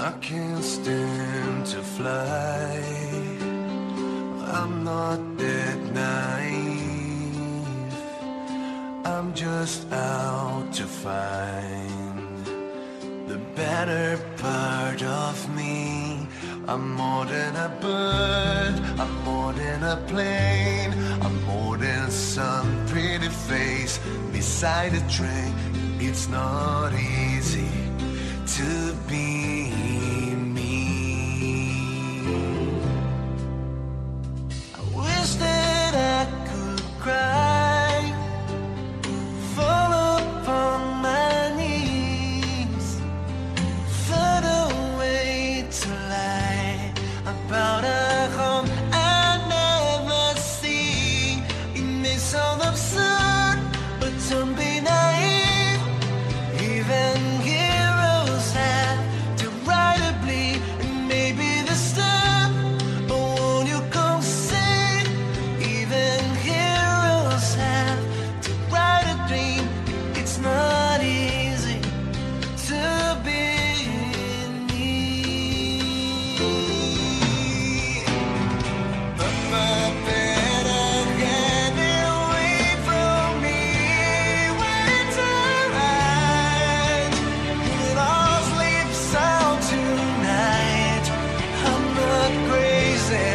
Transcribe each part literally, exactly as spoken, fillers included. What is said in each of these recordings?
I can't stand to fly. I'm not that naive. I'm just out to find the better part of me. I'm more than a bird, I'm more than a plane, I'm more than some pretty face beside a train. It's not easy to be me. I wish that I could cry, fall upon my knees, float away to lie about a home I never see. It may sound absurd, but don't be naive. Even heroes have to ride a bleed, and maybe the step, but won't you come see? Even heroes have to ride a dream. It's not easy to be me. But my better get away from me when it's alright. It all sleeps out tonight. I'm not crazy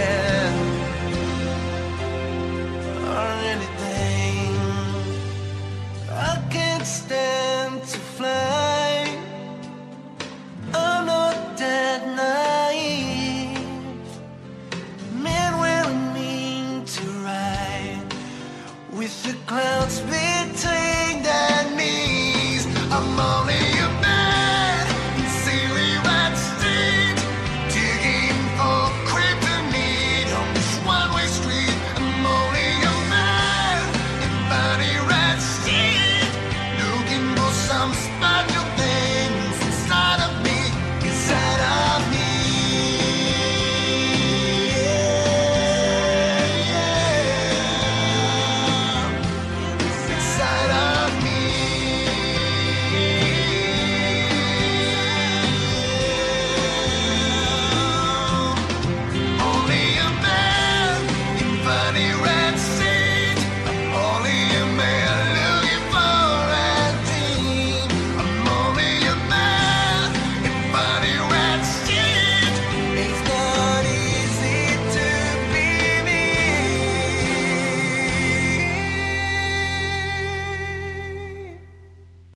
or anything. I can't stand to fly. I'm not that naive. Men wearing mean to ride with the clouds between their knees. I'm on